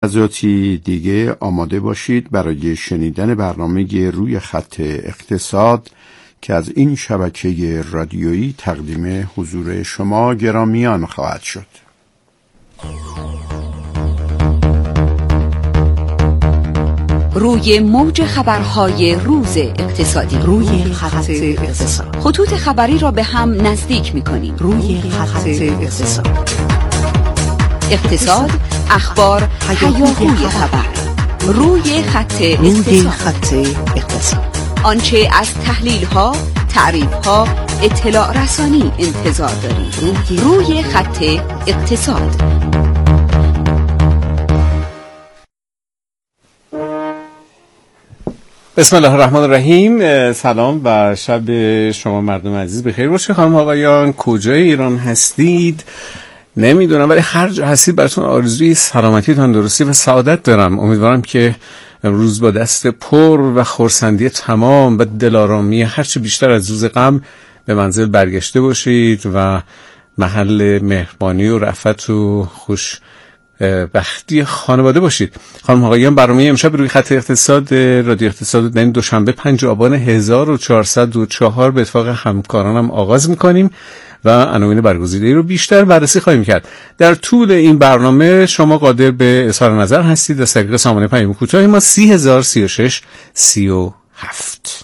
لحظاتی دیگه آماده باشید برای شنیدن برنامه روی خط اقتصاد که از این شبکه رادیویی تقدیم حضور شما گرامیان خواهد شد. روی موج خبرهای روز اقتصادی، روی خط اقتصاد، خطوط خبری را به هم نزدیک می‌کنیم. روی خط اقتصاد، اقتصاد، اخبار، هیاهوی خبر. روی خط اقتصاد، آنچه از تحلیل‌ها، تعریف‌ها، اطلاع رسانی انتظار دارید. روی خط اقتصاد. بسم الله الرحمن الرحیم. سلام و شب شما مردم عزیز بخیر باشه. خانم آقایان کجای ایران هستید نمیدونم، ولی هر جا هستید براتون آرزوی سلامتی، تندرستی و سعادت دارم. امیدوارم که امروز با دست پر و خرسندی تمام و دلارامی هرچه بیشتر از روز قبل به منزل برگشته باشید و محل مهربانی و رأفت و خوش بختی خانواده باشید. خانم آقایان، برنامه امشب روی خط اقتصاد رادیو اقتصاد در این دوشنبه 5 آبان 1404 به اتفاق همکارانم آغاز می‌کنیم و عناوین برگزیده رو بیشتر بررسی خواهیم کرد. در طول این برنامه شما قادر به اظهار نظر هستید از طریق سامانه پیام کوتاه ما 3036 37.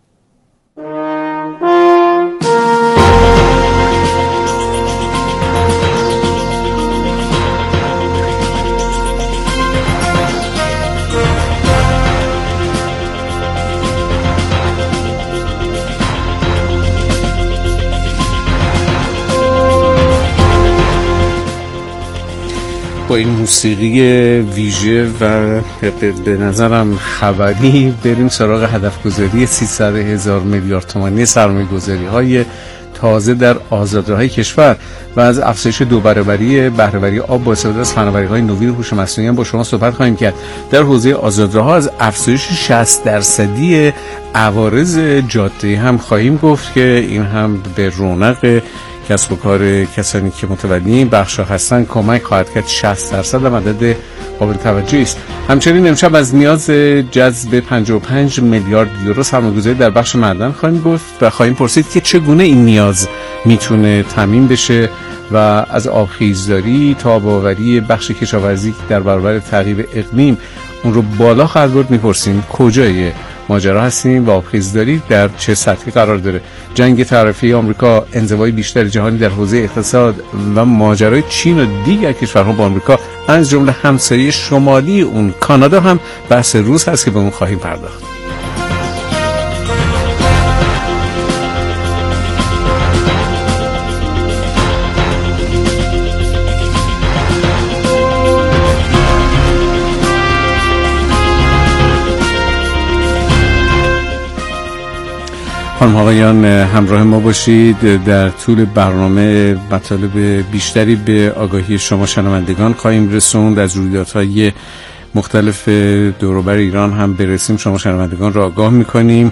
با این موسیقی ویژه و به نظرم خبری بریم سراغ هدفگذاری 300,000 میلیارد تومانی سرمایه‌گذاری‌های تازه در آزادراهای کشور و از افزایش 2 برابری بهره‌وری آب با استفاده از فناوری‌های نوین هوش مصنوعی هم با شما صحبت خواهیم کرد. در حوزه آزادراها از افزایش 60% عوارض جاده هم خواهیم گفت که این هم به رونق کسب و کار کسانی که متولی این بخش‌ها هستند کمک خواهد کرد. 60% هم عدد قابل توجهی است. همچنین امشب از نیاز جذب 55 میلیارد یورو سرمایه‌گذاری در بخش معدن خواهیم گفت و خواهیم پرسید که چگونه این نیاز میتونه تامین بشه و از آبخیزداری تا آبآوری بخش کشاورزی در برابر تغییر اقلیم اون رو بالا خواهد برد. میپرسیم کجای ماجرا هستیم و آبخیزداری در چه سطحی قرار داره. جنگ طرفی آمریکا، انزوای بیشتر جهانی در حوزه اقتصاد و ماجرای چین و دیگر کشورها با آمریکا از جمله همسایه شمالی اون کانادا هم بحث روز هست که به اون خواهیم پرداخت. خانم آقایان همراه ما باشید. در طول برنامه مطالب بیشتری به آگاهی شما شنوندگان خواهیم رسوند. از رویدادهای مختلف دور و بر ایران هم برسیم شما شنوندگان را آگاه می‌کنیم.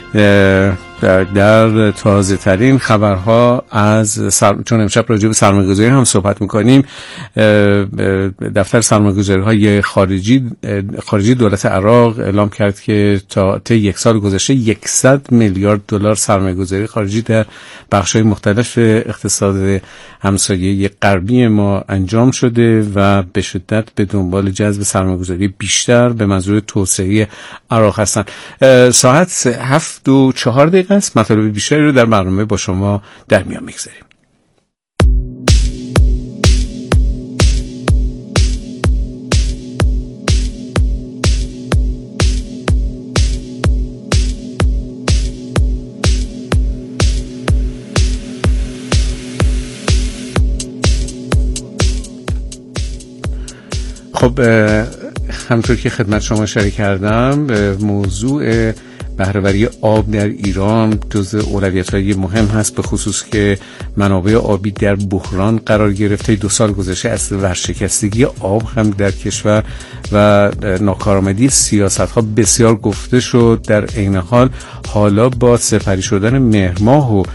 در تازه ترین خبرها چون امشب راجع به سرمایه‌گذاری هم صحبت می‌کنیم، دفتر سرمایه‌گذاری‌های خارجی دولت عراق اعلام کرد که تا طی یک سال گذشته 100 میلیارد دلار سرمایه‌گذاری خارجی در بخش‌های مختلف اقتصاد همسایه غربی ما انجام شده و به شدت به دنبال جذب سرمایه‌گذاری بیشتر به منظور توسعه عراق هستند. ساعت 7:04 است. مطالب بیشتری رو در برنامه با شما در میان میگذاریم. خب همونطور که خدمت شما اشاره کردم، موضوع بهره‌وری آب در ایران جزء اولویت‌های مهم هست، به خصوص که منابع آبی در بحران قرار گرفته. 2 سال گذشته از ورشکستگی آب هم در کشور و ناکارآمدی سیاست‌ها بسیار گفته شد. در عین حال حالا با سپری شدن مهر ماه و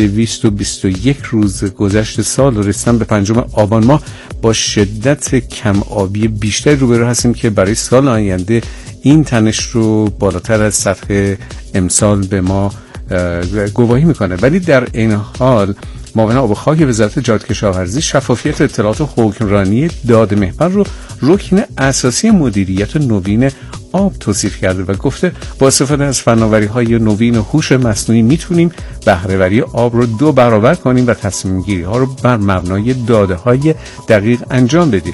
221 روز گذشته سال و رسیدن به 5 آبان ماه با شدت کم آبی بیشتری روبرو هستیم که برای سال آینده این تنش رو بالاتر از سطح امسال به ما گواهی میکنه. ولی در این حال معاون آب و خاک وزارت جهاد کشاورزی شفافیت اطلاعات و حکمرانی داد محور رو رکن اساسی مدیریت نوین آب توصیف کرده و گفته با استفاده از فناوری‌های نوین و هوش مصنوعی میتونیم بهره‌وری آب رو 2 برابر کنیم و تصمیم‌گیری‌ها رو بر مبنای داده‌های دقیق انجام بدیم.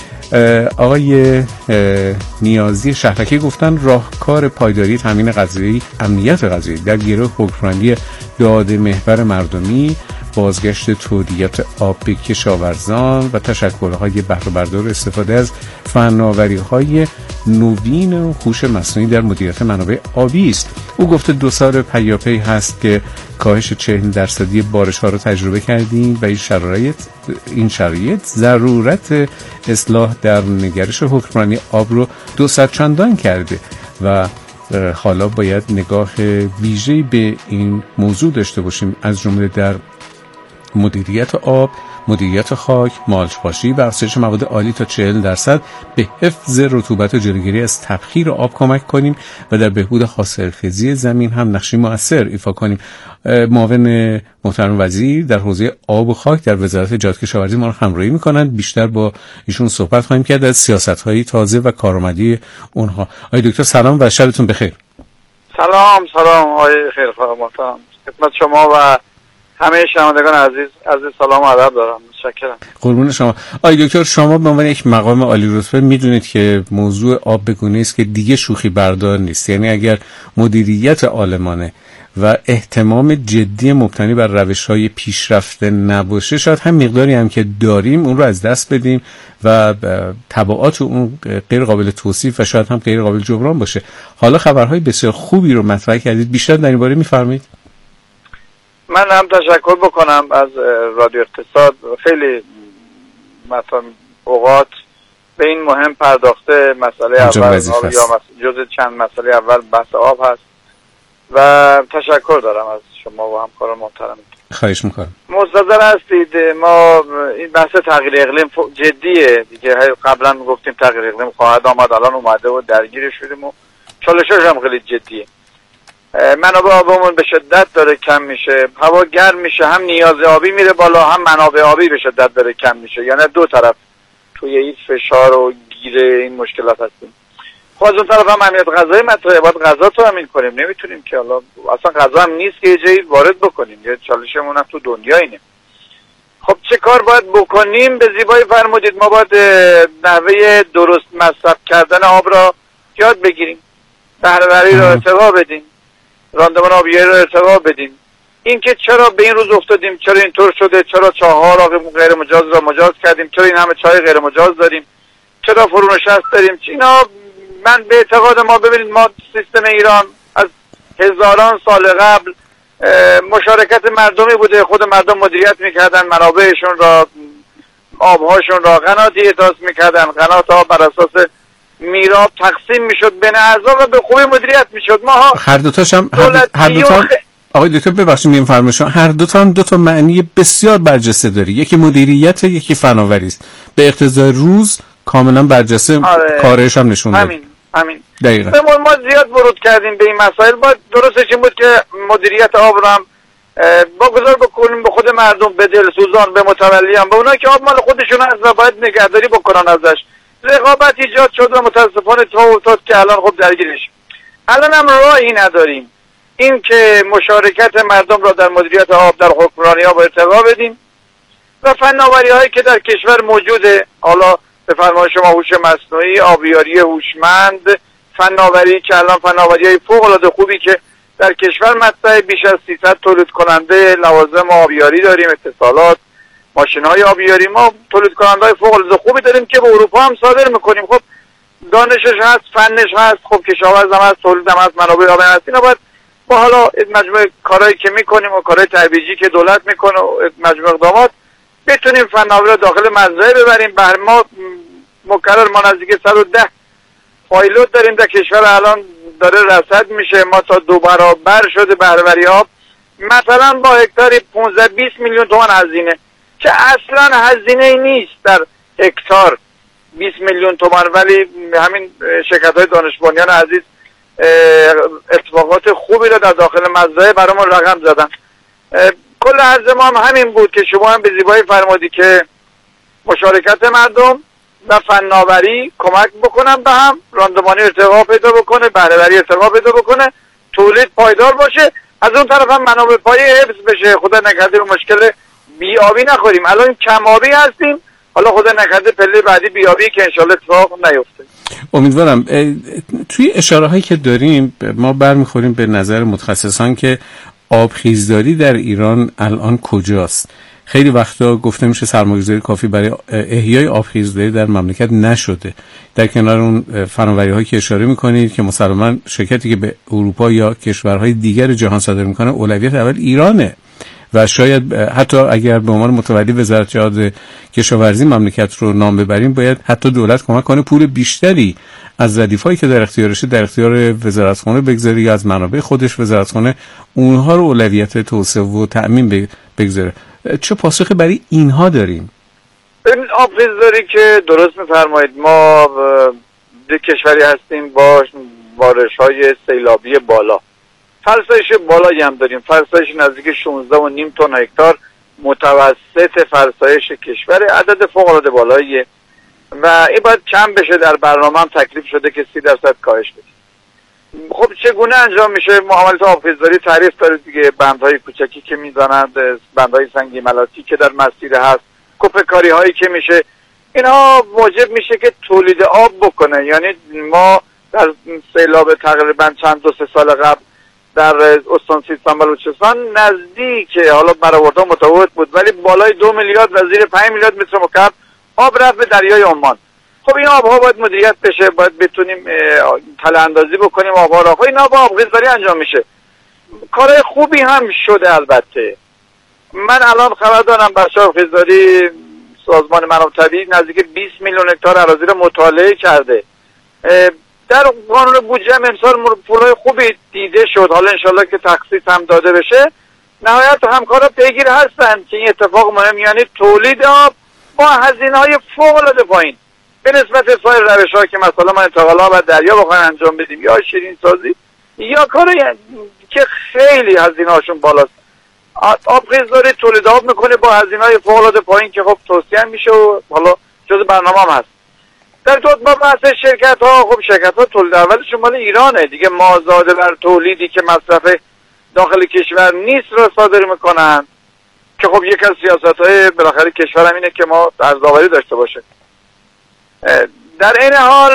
آقای نیازی شهرکی گفتن راهکار پایداری تامین غذایی، امنیت غذایی در گروه حکمرانی داد محور مردمی، بازگشت تولیدات آب به کشاورزان و تشکل‌های بهره‌بردار استفاده از فناوری‌های نوین و هوش مصنوعی در مدیریت منابع آبی است. او گفته 2 سال پیاپی هست که کاهش 40% بارش‌ها رو تجربه کردیم و این شرایط ضرورت اصلاح در نگرش حکمرانی آب رو 200 چندان کرده و حالا باید نگاه ویژه‌ای به این موضوع داشته باشیم، از جمله در مدیریت آب، مدیریت خاک، مالچ‌پاشی و افزایش مواد آلی تا 40% به حفظ رطوبت و جلوگیری از تبخیر آب کمک کنیم و در بهبود حاصلخیزی زمین هم نقشی مؤثر ایفا کنیم. معاون محترم وزیر در حوزه آب و خاک در وزارت جهاد کشاورزی ما رو همراهی می‌کنند. بیشتر با ایشون صحبت خواهیم کرد از سیاست‌های تازه و کارآمدی اونها. آقای دکتر سلام و شبتون بخیر. سلام آقای خیرخواه محترم، خدمت شما و همه شنوندگان عزیز سلام و ادب دارم. متشکرم. قربون شما. آقای دکتر، شما به عنوان یک مقام عالی رتبه میدونید که موضوع آب به گونه‌ای است که دیگه شوخی بردار نیست. یعنی اگر مدیریت عالمانه و اهتمام جدی مبتنی بر روش‌های پیشرفته نباشه، شاید هم مقداری هم که داریم اون رو از دست بدیم و تبعات اون غیر قابل توصیف و شاید هم غیر قابل جبران باشه. حالا خبرهای بسیار خوبی رو مطرح کردید، بیشتر در این باره می‌فرمایید؟ من هم تشکر بکنم از رادیو اقتصاد. خیلی مثلا اوقات به این مهم پرداخته. مسئله اول یا جز چند مسئله اول بحث آب هست و تشکر دارم از شما و همکاران محترم. خواهش میکنم. مستحضر هستید ما این بحث تغییر اقلیم جدیه دیگه. قبلا گفتیم تغییر اقلیم خواهد آمد، الان اومده و درگیر شدیم و چالشش هم خیلی جدیه. منابع آبمون به شدت داره کم میشه، هوا گرم میشه، هم نیاز آبی میره بالا، هم منابع آبی به شدت داره کم میشه. یعنی 2 طرف توی این فشار و گیر این مشکلات هستیم. خب از اون طرف هم امنیت غذایی مطرحه، باید غذا تو تامین کنیم. نمیتونیم که حالا اصلا غذا هم نیست که یه جایی وارد بکنیم، یه چالشمون هم تو دنیا اینه. خب چه کار باید بکنیم؟ به زیبایی فرمودید، ما باید نحوه درست مصرف کردن آب را یاد بگیریم، بهره‌وری را ارتقا بدیم، راندمان آبیاری رو ارتقا بدیم. این که چرا به این روز افتادیم، چرا اینطور شده، چرا چاه‌ها را غیر مجاز را مجاز کردیم، چرا این همه چای غیر مجاز داریم، چرا فرونشست داریم، اینا من به اعتقاد ما، ببینید ما سیستم ایران از هزاران سال قبل مشارکت مردمی بوده. خود مردم مدیریت میکردن منابعشون را، آبهاشون را، قناتی احداث میکردن، قنات آب بر اساس میراب تقسیم میشد بین اعضا و به خوبی مدیریت میشد. ما هر دوتاش هم آقای دکتر ببخشید میفرمایید، هر دوتا هم 2 معنی بسیار برجسته داره. یکی مدیریت، یکی فناوری است. به اقتضای روز کاملا برجسته کارش هم نشون داد. همین دقیقاً. ما زیاد ورود کردیم به این مسائل. باید درستش این بود که مدیریت آب رو هم واگذار بکنیم به خود مردم، به دلسوزان، به متولیان، به اونایی که آب مال خودشون هست و باید نگهداری بکنن ازش. رقابت ایجاد شد و متاسفانه تا افتاد که الان خب درگیرش. الان هم راهی نداریم این که مشارکت مردم را در مدیریت آب در حکمرانی آب ارتقا بدیم و فناوری هایی که در کشور موجوده، حالا به فرمان شما هوش مصنوعی، آبیاری هوشمند، فناوری که الان فناوری های فوق العاده خوبی که در کشور مطرحه، بیش از 300 تولید کننده لوازم آبیاری داریم، اتصالات، ماشین‌های آبیاری. ما تولید کننده‌های فوق‌العاده خوبی داریم که به اروپا هم صادر می‌کنیم. خب دانشش هست، فنش هست، خب کشاورز هم هست، تولید هم هست، منابع آب هم هست. اینا باید با حالا مجموعه کارهایی که میکنیم و کارهای ترویجی که دولت میکنه و مجموعه اقدامات بتونیم فناوری رو داخل مزرعه ببریم. بر ما مکرر ما نزدیک 110 پایلوت داریم در کشور، الان داره رصد میشه. ما تا 2 برابر شده بهره‌وری آب، مثلا با هکتاری 15-20 میلیون تومان هزینه که اصلا هزینه ای نیست در هکتار 20 میلیون تومان، ولی همین شرکت‌های دانش بنیان عزیز اتفاقات خوبی رو در داخل مزرعه برامون رقم زدن. کل عرض ما هم همین بود که شما هم به زیبایی فرمودی که مشارکت مردم و فناوری کمک بکنن به هم، راندمانی ارتقا پیدا بکنه، بهره‌وری ارتقا پیدا بکنه، تولید پایدار باشه، از اون طرف هم منابع پایه حفظ بشه، خدا نکرده رو مشکل بی‌آبی نخوریم. الان کم آبی هستیم، حالا خدا نکرده پله بعدی بی‌آبی که انشالله اتفاق نیفته. امیدوارم. توی اشاره هایی که داریم ما برمیخوریم به نظر متخصصان که آبخیزداری در ایران الان کجاست. خیلی وقتا گفته میشه سرمایه‌گذاری کافی برای احیای آبخیزداری در مملکت نشده. در کنار اون فناوری‌هایی که اشاره می‌کنید که مسلماً شرکتی که به اروپا یا کشورهای دیگر جهان صادر می‌کنه اولویت اول ایرانه و شاید حتی اگر به عنوان متولی وزارت جهاد کشاورزی مملکت رو نام ببریم باید حتی دولت کمک کنه پول بیشتری از ردیفایی که در اختیارشه در اختیار وزارتخانه بگذاره یا از منابع خودش وزارتخانه اونها رو اولویت توسعه و تأمین بگذاره. چه پاسخی برای اینها داریم؟ این آبخیزداری که درست می‌فرمایید، ما یک کشوری هستیم با بارش‌های سیلابی بالا، فرسایش بالایی هم داریم، فرسایش نزدیک 16.5 تن هکتار متوسط فرسایش کشور، عدد فوق‌العاده بالاییه و این باید کم بشه. در برنامه هم تکلیف شده که 30% کاهش بده. خب چگونه انجام میشه؟ معاملات آبخیزداری تعریف داره دیگه، بندهای کوچکی که میزنند، بندهای سنگی ملاطی که در مسیر هست، کوپه‌کاری هایی که میشه، اینها موجب میشه که تولید آب بکنه. یعنی ما در سیلاب تقریبا چند 2-3 سال قبل در استان سیستان بلوچستان نزدیک، حالا برآوردها متفاوت بود، ولی بالای 2 میلیارد و زیر 5 میلیارد متر مکعب آب رفت به دریای عمان. خب این آبها باید مدیریت بشه، باید بتونیم تله اندازی بکنیم آبها را. خب این آب آبخیزداری انجام میشه. کارهای خوبی هم شده البته. من الان خبر دارم بخش آبخیزداری سازمان منابع طبیعی نزدیک 20 میلیون هکتار اراضی را مطالعه کرده. در قانون بودجه امسال پولای خوبی دیده شد، حالا انشالله که تخصیص هم داده بشه. نهایت همکارا پیگیر هستن که این اتفاق مهم، یعنی تولید آب با هزینه‌های فوق‌العاده پایین به نسبت سایر روش‌ها که مثلا ما انتقالات و دریا بخوایم انجام بدیم یا شیرین سازی یا کاری که خیلی هزینه‌هاشون بالاست. آبخیزداری تولید آب میکنه با هزینه‌های فوق‌العاده پایین که خب توصیه میشه و حالا جزء برنامه‌ام هست. در با بحث شرکت‌ها، خب شرکت‌ها تولید اولشون مال ایرانه دیگه، مازاد بر تولیدی که مصرف داخل کشور نیست رو صادر میکنن که خب یک از سیاست‌های بالاخره کشورم اینه که ما ارزآوری داشته باشه. در این حال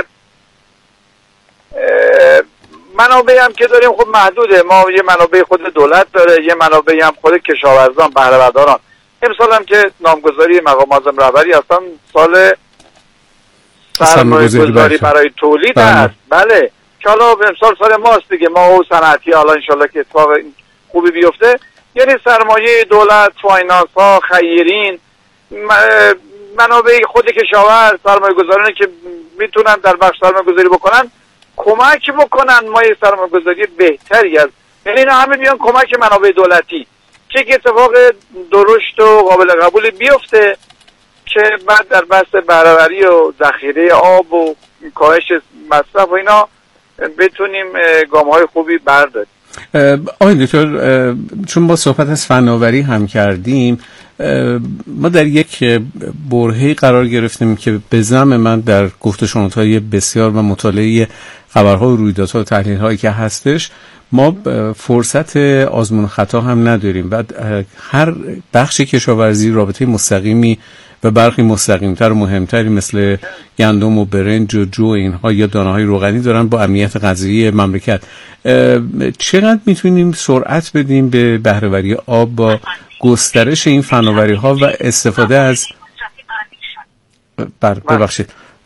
منابعی هم که داریم خب محدوده. ما یه منابع خود دولت داره، یه منابعی هم خود کشاورزان، بهره‌ورداران. امسال هم که نامگذاری مقام معظم رهبری هستن، سال سرمایه‌گذاری برای تولید هست. بله که حالا امسال سال ماست دیگه، ما و صنعتی، حالا انشالله که اتفاق خوبی بیفته. یعنی سرمایه دولت، فاینانس ها، خیرین، منابع خود کشاورز، سرمایه‌گذارانی که میتونن در بخش سرمایه‌گذاری بکنن کمک بکنن ما یه سرمایه‌گذاری بهتری از، یعنی اینا همه بیان کمک منابع دولتی که اتفاق درشت و قابل قبول بیفته که بعد در بحث بهره‌وری و ذخیره آب و کاهش مصرف و اینا بتونیم گام‌های خوبی برداریم. آقای دکتر، چون با صحبت از فناوری هم کردیم، ما در یک برهه‌ای قرار گرفتیم که به زعم من در گفت و شنودهای بسیار و مطالعه خبرها و رویدادها و تحلیل‌هایی که هستش ما فرصت آزمون خطا هم نداریم و هر بخش کشاورزی رابطه مستقیمی و برخی مستقیمتر و مهمتری مثل گندم و برنج و جو اینها یا دانه‌های روغنی دارن با امنیت غذایی مملکت. چقدر میتونیم سرعت بدیم به بهره‌وری آب با گسترش این فناوری‌ها و استفاده از ببخشید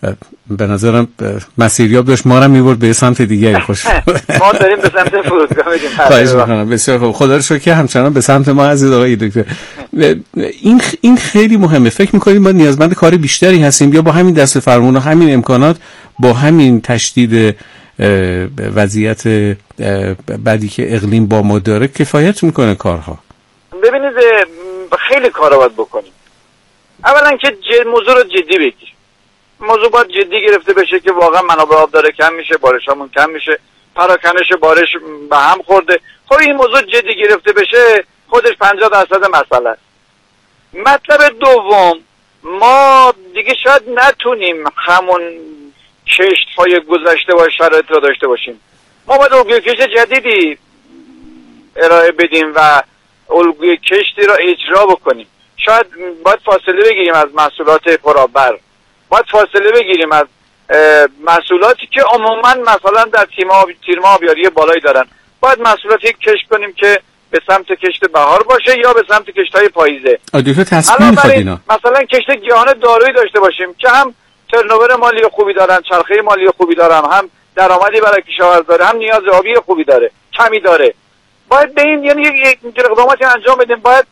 به نظرم مسیریاب داشت ما رو میبرد به سمت دیگری. خوش ما داریم به سمت فرودگاه میریم. خواهش میکنم. بسیار خوب. خدا رو شکر که همچنان به سمت ما عزیز آقای دکتر. این خیلی مهمه. فکر میکنید ما نیازمند کار بیشتری هستیم یا با همین دست فرمون و همین امکانات، با همین تشدید وضعیت بعدی که اقلیم با ما داره کفایت میکنه کارها؟ ببینید خیلی کارا باید بکنیم. اولا که موضوع رو جدی بگیر. موضوع باید جدی گرفته بشه که واقعا منابع آب داره کم میشه، بارشامون کم میشه، پراکنش بارش به هم خورده. خب این موضوع جدی گرفته بشه خودش 50% مسئله است. مطلب دوم، ما دیگه شاید نتونیم همون کشت‌های گذشته و شرایط رو داشته باشیم. ما باید الگوی کشت جدیدی ارائه بدیم و الگوی کشتی را اجرا بکنیم. شاید باید فاصله بگیریم از محصولات پرآبر، باید فاصله بگیریم از محصولاتی که عموما مثلا در تیرما آبیاری بالایی دارن. باید محصولاتی کشت کنیم که به سمت کشت بهار باشه یا به سمت کشت‌های پاییزه. دکتر تصمیم می‌خواد اینا مثلا کشت گیاهان دارویی داشته باشیم که هم ترنوور مالی خوبی دارن، چرخه مالی خوبی دارن، هم درآمدی برای کشاورز داره، هم نیاز آبی خوبی داره، کمی داره. باید به این یعنی یک اقداماتی انجام بدیم. باید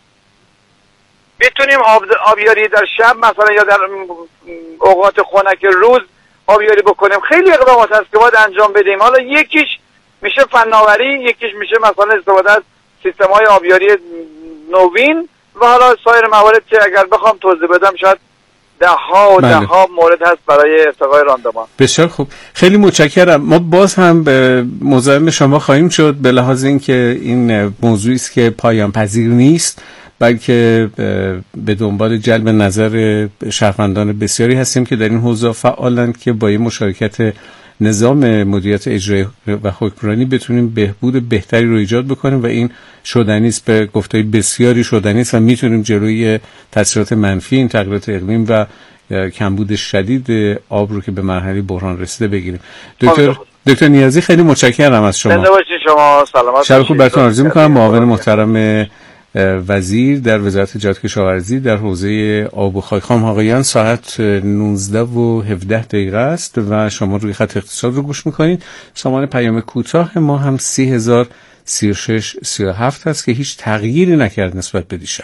بتونیم آبیاری در شب مثلا یا در اوقات خنک روز آبیاری بکنیم. خیلی اقدامات هست که باید انجام بدیم. حالا یکیش میشه فناوری، یکیش میشه مثلا استفاده از سیستم‌های آبیاری نوین و حالا سایر موارد که اگر بخوام توضیح بدم شاید ده ها مورد هست برای ارتقای راندمان. بسیار خوب، خیلی متشکرم. ما باز هم به مزاحم شما خواهیم شد به لحاظ اینکه این موضوعی است که پایان پذیر نیست، بلکه به دنبال جلب نظر شهروندان بسیاری هستیم که در این حوزه فعالند که با این مشارکت نظام مدیریت اجرایی و حکمرانی بتونیم بهبود بهتری رو ایجاد بکنیم و این شدنی است، به گفته‌های بسیاری شدنی است و میتونیم جلوی تاثیرات منفی این تغییرات اقلیم و کمبود شدید آب رو که به مرحله بحران رسیده بگیریم. دکتر نیازی خیلی متشکرم از شما. زنده باشید شما، سلامت شب خوب براتون آرزو می‌کنم. معاون محترم وزیر در وزارت تجارت کشاورزی در حوزه آب و خاک. خانم آقایان، ساعت 19:17 است و شما روی خط اقتصاد رو گوش میکنید. سامان پیام کوتاه ما هم 30,036-37 هست که هیچ تغییری نکرد نسبت به دیشب.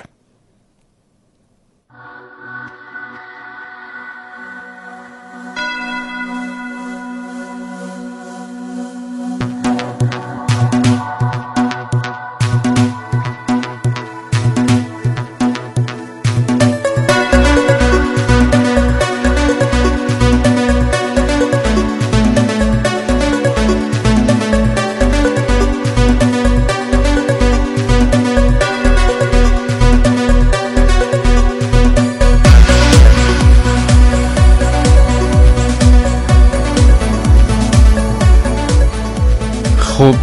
خب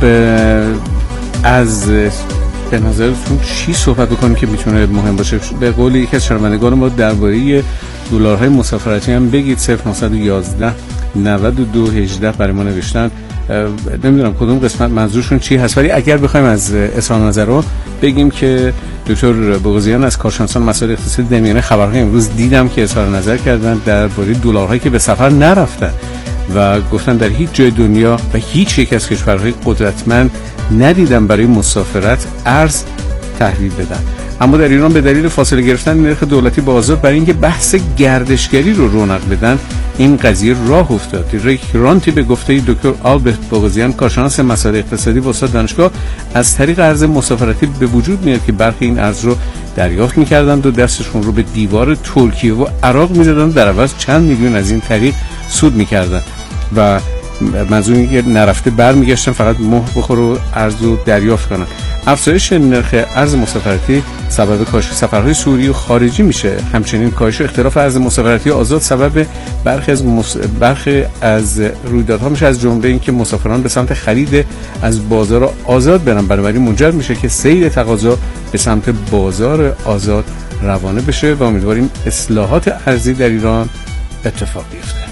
از به نظرتون چی صحبت بکنیم که میتونه مهم باشه؟ به قول یکی از شنوندگان ما درباره دلارهای مسافرتی هم بگید. 0911 9218 برای ما نوشتن. نمیدونم کدوم قسمت منظورشون چی هست، ولی اگر بخوایم از اظهار نظر رو بگیم که دکتر بغضیان از کارشناسان مسائل اقتصادی دمیانه خبرهای امروز دیدم که اظهار نظر کردن درباره دلارهایی که به سفر نرفتن و گفتن در هیچ جای دنیا و هیچ یک از کشورهای قدرتمند ندیدن برای مسافرت ارز تحویل بدن. اما در ایران به دلیل فاصله گرفتن نرخ دولتی با آزاد برای اینکه بحث گردشگری رو رونق بدن این قضیه راه افتاد. ریک رانتی به گفته دکتر آلبرت بغضیان کارشناس مسائل اقتصادی و استاد دانشگاه از طریق ارز مسافرتی به وجود میاد که برخی این ارز رو دریافت می‌کردند و دستشون رو به دیوار ترکیه و عراق می‌زدند، در عوض چند میلیون از این طریق سود می‌کردند و منظور اینه که نرفته برمیگشتن فقط مهر بخوره و ارز رو دریافت کنن. افزایش نرخ ارز مسافرتی سبب کاهش سفرهای سوری و خارجی میشه. همچنین کاهش اختلاف ارز مسافرتی آزاد سبب برخی از رویدادها میشه، از جمله اینکه مسافران به سمت خرید از بازار آزاد برن. بنابراین منجر میشه که سیر تقاضا به سمت بازار آزاد روانه بشه و امیدواریم اصلاحات ارزی در ایران اتفاق بیفته.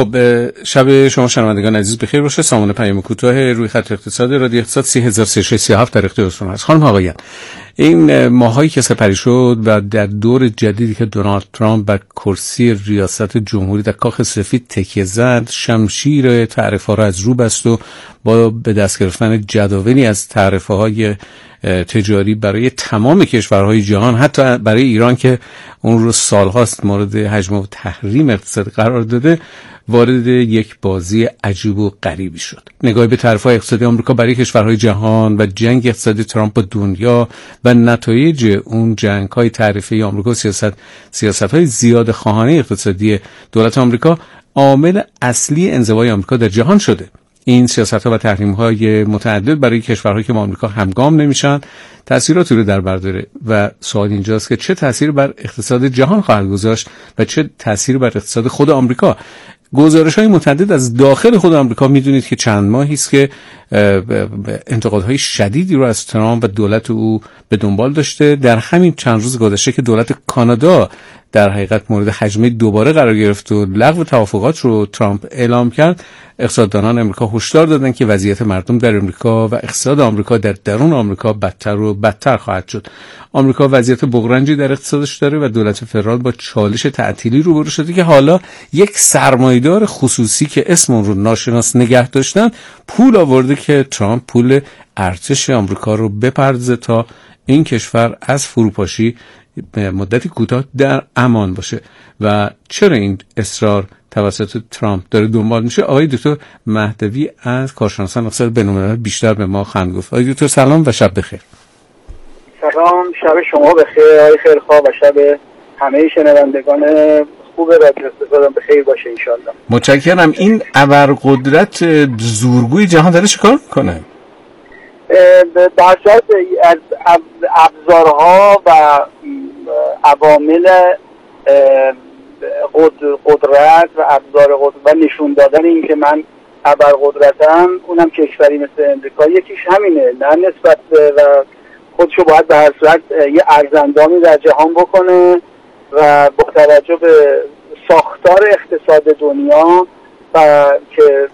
خب شب شما شنوندگان عزیز بخیر باشه. سامان پیام کوتاه روی خط اقتصاد رادیو اقتصاد 30337 در اختیارتون هست. خانم آقایان، این ماهایی که سپری شد و در دور جدیدی که دونالد ترامپ بر کرسی ریاست جمهوری در کاخ سفید تکیه زد، شمشیر تعرفه‌ها را از رو بست و با به دست گرفتن جداولی از تعرفه‌های تجاری برای تمام کشورهای جهان، حتی برای ایران که اون رو سالهاست مورد حجم و تحریم اقتصادی قرار داده، وارد یک بازی عجیب و غریبی شد. نگاهی به تعرفه‌های اقتصادی آمریکا برای کشورهای جهان و جنگ اقتصادی ترامپ با دنیا و نتایج اون جنگ‌های تعرفه‌ای آمریکا و سیاست‌های زیاد خواهانه اقتصادی دولت آمریکا عامل اصلی انزوای آمریکا در جهان شده. این سیاست‌ها و تحریم‌های متعدد برای کشورهایی که با آمریکا همگام نمیشن تأثیراتی رو در بر داره و سوال اینجاست که چه تأثیری بر اقتصاد جهان خواهد گذاشت و چه تأثیری بر اقتصاد خود آمریکا. گزارش‌های متعدد از داخل خود آمریکا می‌دونید که چند ماهی است که انتقادهای شدیدی رو از ترامپ و دولت او به دنبال داشته. در همین چند روز گذشته که دولت کانادا در حقیقت مورد هجمه دوباره قرار گرفت و لغو توافقات رو ترامپ اعلام کرد، اقتصاددانان امریکا هشدار دادن که وضعیت مردم در امریکا و اقتصاد آمریکا در درون آمریکا بدتر و بدتر خواهد شد. آمریکا وضعیت بغرنجی در اقتصادش داره و دولت فدرال با چالش تعطیلی روبرو شده که حالا یک سرمایه‌دار خصوصی که اسم اون رو ناشناس نگه داشتن پول آورده که ترامپ پول ارتش آمریکا رو بپردازه تا این کشور از فروپاشی به مدتی کوتاه در امان باشه. و چرا این اصرار توسط ترامپ داره دنبال میشه؟ آقای دکتر مهدوی از کارشناسان اقتصاد بین‌الملل بیشتر به ما خواهند گفت. آقای دکتر سلام و شب بخیر. سلام، شب شما بخیر آقای خیرخواه و شب همه شنوندگان خوب رادیو اقتصاد بخیر باشه ان شاء الله. متشکرم. این ابرقدرت زورگوی جهان داره چیکار میکنه؟ در صورت از ابزارها و عوامل قدرت و ابزار قدرت و نشون دادن این که من ابرقدرتم، اونم کشوری مثل امریکا، یکیش همینه، نه نسبت و خودشو باید به هر صورت یه ارزندامی در جهان بکنه و با توجه به ساختار اقتصاد دنیا و که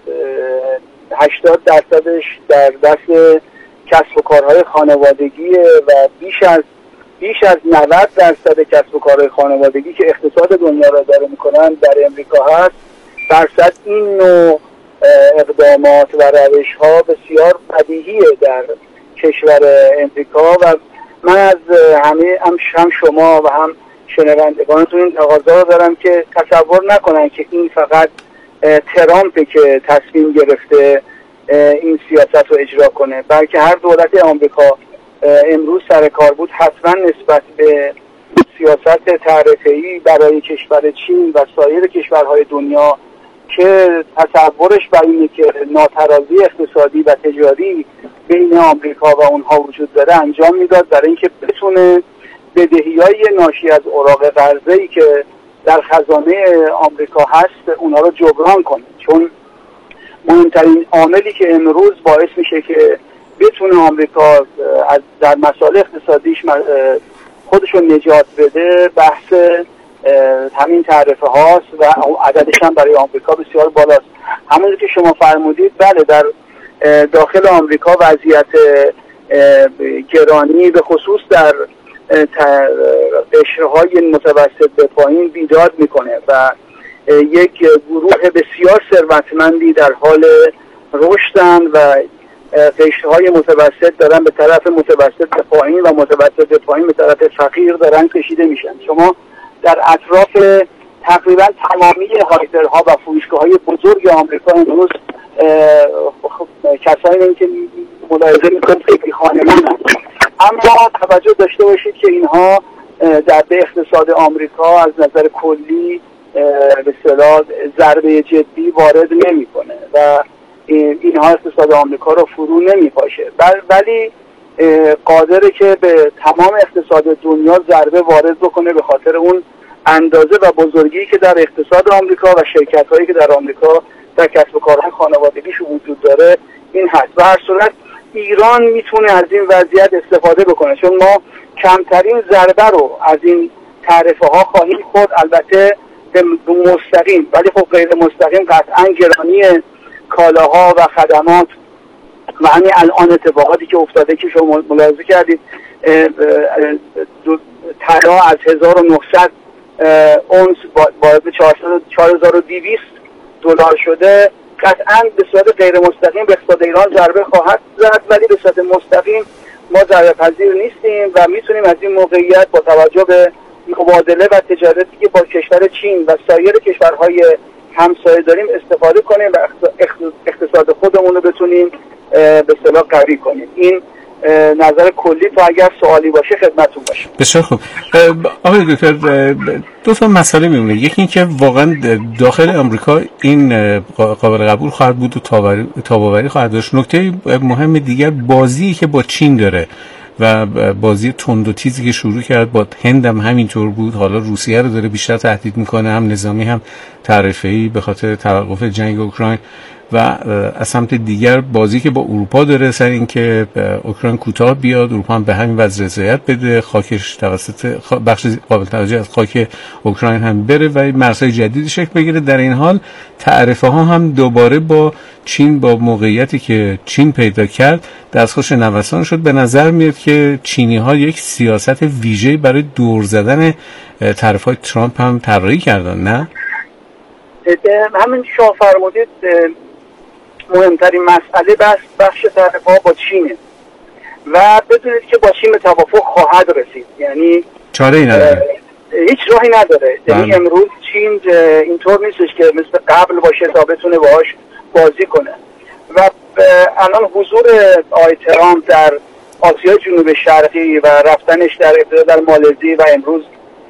80% در دست کسب و کارهای خانوادگی و بیش از 90% کسب و کارهای خانوادگی که اقتصاد دنیا را اداره میکنن در امریکا هست، درصد این نوع اقدامات و روش ها بسیار بدیهیه در کشور امریکا و من از هم شما و هم شنوندگانتون این تقاضا رو دارم که تصور نکنن که این فقط ترامپه که تصمیم گرفته این سیاست رو اجرا کنه، بلکه هر دولت آمریکا امروز سر کار بود حتما نسبت به سیاست تعرفه‌ای برای کشور چین و سایر کشورهای دنیا که تصورش بر اینه که ناترازی اقتصادی و تجاری بین آمریکا و اونها وجود داره انجام میداد برای اینکه بتونه بدهی‌های ناشی از اوراق قرضه‌ای که در خزانه آمریکا هست اونها رو جبران کنه، چون مهمترین عاملی که امروز باعث میشه که بتونه آمریکا از در مسائل اقتصادیش خودشو نجات بده بحث همین تعرفه هاست و عددش هم برای آمریکا بسیار بالاست. همونجور که شما فرمودید، بله، در داخل آمریکا وضعیت گرانی به خصوص در قشرهای متوسط به پایین بیداد میکنه و یک گروه بسیار ثروتمندی در حال رشدن و قشرهای متوسط دارن به طرف متوسط به پایین و متوسط به پایین به طرف فقیر دارن کشیده میشن. شما در اطراف تقریبا تمامی هایپرها و فروشگاه‌های بزرگ آمریکا امروز کسایی که ملاحظه میکنید خیلی خانمانند، اما توجه داشته باشید که اینها در به اقتصاد آمریکا از نظر کلی به اصطلاح ضربه جدی وارد نمیکنه و اینها اقتصاد آمریکا رو فرو نمیپاشه، ولی قادره که به تمام اقتصاد دنیا ضربه وارد بکنه به خاطر اون اندازه و بزرگی که در اقتصاد آمریکا و شرکت‌هایی که در آمریکا در کسب و کارهای خانوادگیش وجود داره این هست. و هر صورت ایران میتونه از این وضعیت استفاده بکنه، چون ما کمترین ضربه رو از این تعرفه ها خواهیم خورد. البته به مستقیم، ولی خب غیر مستقیم قطعا گرانی کالاها و خدمات و همین الان اتفاقاتی که افتاده که شما ملاحظه کردید، طلا از 1900 اونس با 4200 دلار شده، قطعا به صورت غیر مستقیم به اقتصاد ایران ضربه خواهد زد، ولی به صورت مستقیم ما ضربه پذیر نیستیم و میتونیم از این موقعیت با توجه به مبادله و تجارتی که با کشور چین و سایر کشورهای همسایه داریم استفاده کنیم و اقتصاد خودمون رو بتونیم به اصطلاح قوی کنیم. این نظر کلی تو اگر سوالی باشه خدمتتون باشه. بسیار خوب. آقای دکتر، دو تا مسئله میمونه. یکی این که واقعا داخل آمریکا این قابل قبول خواهد بود و تاب‌آوری خواهد داشت. نکته مهم دیگر بازی که با چین داره و بازی تند و تیزی که شروع کرد با هند هم همینطور بود. حالا روسیه رو داره بیشتر تهدید میکنه، هم نظامی هم تعرفه‌ای به خاطر توقف جنگ اوکراین، و از سمت دیگر بازی که با اروپا داره سر این که اوکراین کوتاه بیاد، اروپا هم به همین وضع رضایت بده، خاکش توسط بخش قابل توجه از خاک اوکراین هم بره و مرزهای جدیدی شکل بگیره. در این حال تعرفه ها هم دوباره با چین، با موقعیتی که چین پیدا کرد، دستخوش نوسان شد. به نظر میاد که چینی ها یک سیاست ویژه‌ای برای دور زدن تعرفه های ترامپ هم طراحی کردن، نه؟ همین شما فرمودید مهمترین مسئله بخش تعرفه‌ها با چینه و بدونید که با چین به توافق خواهد رسید، یعنی چاره‌ای نداره، هیچ راهی نداره. یعنی امروز چین اینطور نیستش که مثل قبل باشه تا بتونه باهاش بازی کنه و الان حضور آقای ترامپ در آسیای جنوب شرقی و رفتنش در ابتدا در مالزی و امروز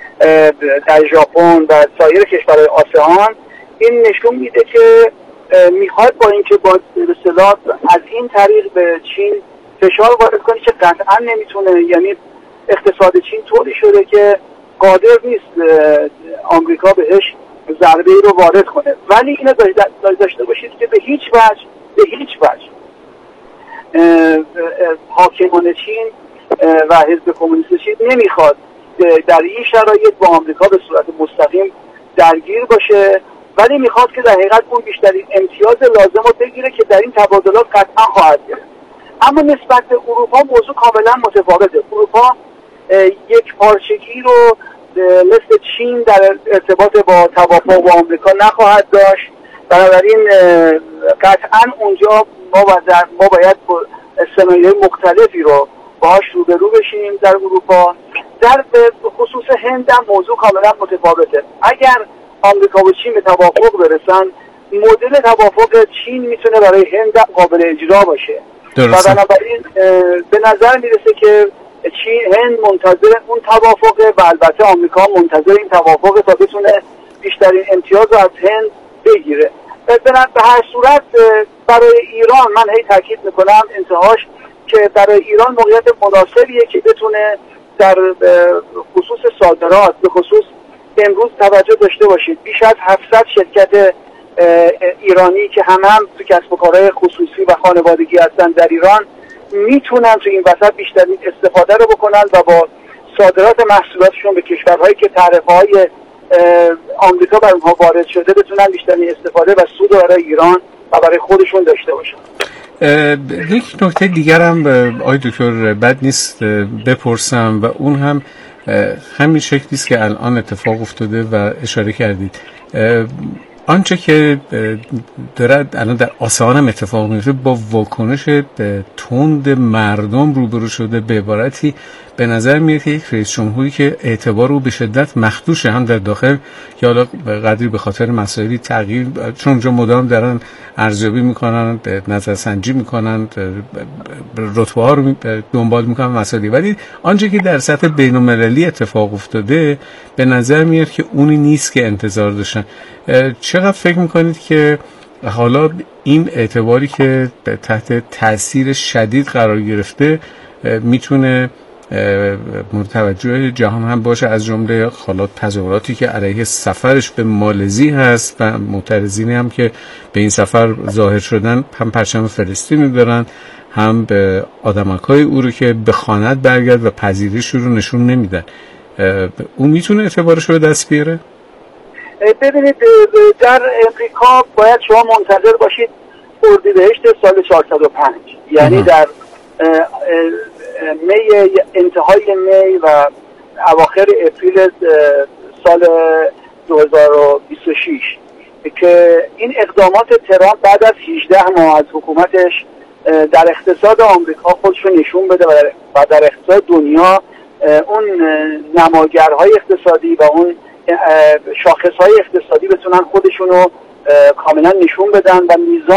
در ژاپن و سایر کشورهای آسیان این نشون میده که میخواد با اینکه با اصطلاح از این طریق به چین فشار وارد کنه که قطعا نمیتونه، یعنی اقتصاد چین طوری شده که قادر نیست آمریکا بهش ضربه رو وارد کنه، ولی اینو داشته باشید که به هیچ وجه حاکمان چین و حزب کمونیست چین نمیخواد در این شرایط با آمریکا به صورت مستقیم درگیر باشه، ولی میخواد که در حقیقت اون بیشترین امتیاز لازم رو بگیره که در این تبادلات قطعا خواهد گرفت. اما نسبت به اروپا موضوع کاملا متفاوته. اروپا یک پارچگی رو مثل چین در ارتباط با توافق با آمریکا نخواهد داشت، بنابراین قطعا اونجا ما باید سناریوهای مختلفی رو باهاش روبرو بشیم در اروپا. در خصوص هند هم موضوع کاملا متفاوته. اگر آمریکا و چین به توافق برسن، مدل توافق چین میتونه برای هند قابل اجرا باشه و بنابراین به نظر میرسه که هند منتظر اون توافقه و البته آمریکا منتظر این توافقه تا بتونه بیشترین امتیاز رو از هند بگیره. به هر صورت برای ایران من هی تاکید میکنم انتهاش که برای ایران موقعیت مناسبیه که بتونه در خصوص صادرات به خصوص امروز توجه داشته باشید بیش از 700 شرکت ایرانی که هم تو کسب و کارهای خصوصی و خانوادگی هستن در ایران میتونن تو این وسط بیشترین استفاده رو بکنن و با صادرات محصولاتشون به کشورهایی که تعرفه‌های آمریکا بر اونها وارد شده بتونن بیشترین استفاده و سود برای ایران و برای خودشون داشته باشن. یک نکته دیگر هم آقای دکتر بد نیست بپرسم و اون هم همین شکلی است که الان اتفاق افتاده و اشاره کردید. آنچه که دارد الان در آسیان هم اتفاق میفته با واکنش تند مردم روبرو شده. به عبارتی به نظر میاد که یک رئیس جمهوری که اعتبار رو به شدت مخدوشه، هم در داخل که حالا قدری به خاطر مسائلی تغییر، چون اونجا مدام دارن ارزیابی میکنن، نظرسنجی میکنن، رتبه ها رو دنبال میکنن مسائلی، ولی آنچه که در سطح بین المللی اتفاق افتاده به نظر میاد که اونی نیست که انتظار داشتن. چقدر فکر میکنید که حالا این اعتباری که تحت تاثیر شدید قرار گرفته میتونه مورد توجه جهان هم باشه، از جمله حالات تظاهراتی که علیه سفرش به مالزی هست و معترضینی هم که به این سفر ظاهر شدن هم پرچم فلسطینی دارن، هم به آدمک‌های او رو که به خانت برگرد و پذیرش رو نشون نمیدن. اون میتونه اعتبارش رو به دست بیاره؟ ببینید در امریکا باید شما منتظر باشید اردیبهشت سال 405، یعنی در انتهای می و اواخر اپریل سال 2026 که این اقدامات ترامپ بعد از 18 ماه از حکومتش در اقتصاد آمریکا خودش رو نشون بده و در اقتصاد دنیا اون نماگرهای اقتصادی و اون شاخصهای اقتصادی بتونن خودشون رو کاملا نشون بدن و میزان